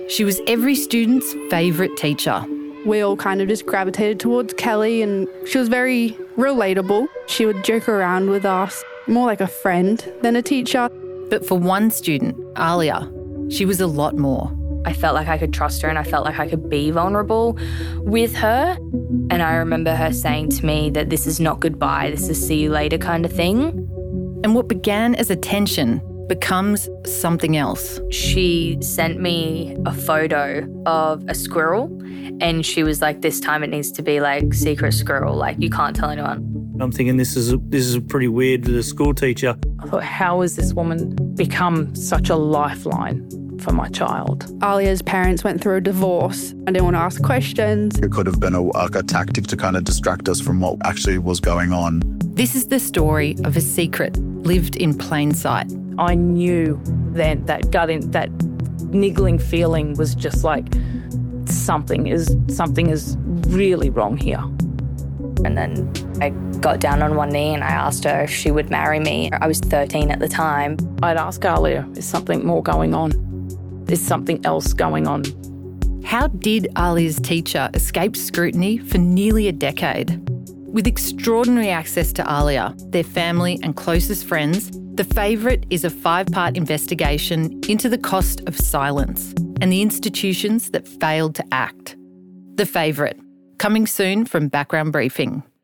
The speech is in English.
She was every student's favourite teacher. We all kind of just gravitated towards Kelly, and she was very relatable. She would joke around with us, more like a friend than a teacher. But for one student, Alia, she was a lot more. I felt like I could trust her and I felt like I could be vulnerable with her. And I remember her saying to me that this is not goodbye, this is see you later kind of thing. And what began as a tension becomes something else. She sent me a photo of a squirrel and she was like, this time it needs to be like secret squirrel, like you can't tell anyone. I'm thinking this is pretty weird for the school teacher. I thought, how has this woman become such a lifeline for my child? Alia's parents went through a divorce. I didn't want to ask questions. It could have been a tactic to kind of distract us from what actually was going on. This is the story of a secret lived in plain sight. I knew then that that niggling feeling was just like something is really wrong here. And then I got down on one knee and I asked her if she would marry me. I was 13 at the time. I'd ask Alia, is something more going on? Is something else going on? How did Alia's teacher escape scrutiny for nearly a decade? With extraordinary access to Alia, their family and closest friends, The Favourite is a 5-part investigation into the cost of silence and the institutions that failed to act. The Favourite, coming soon from Background Briefing.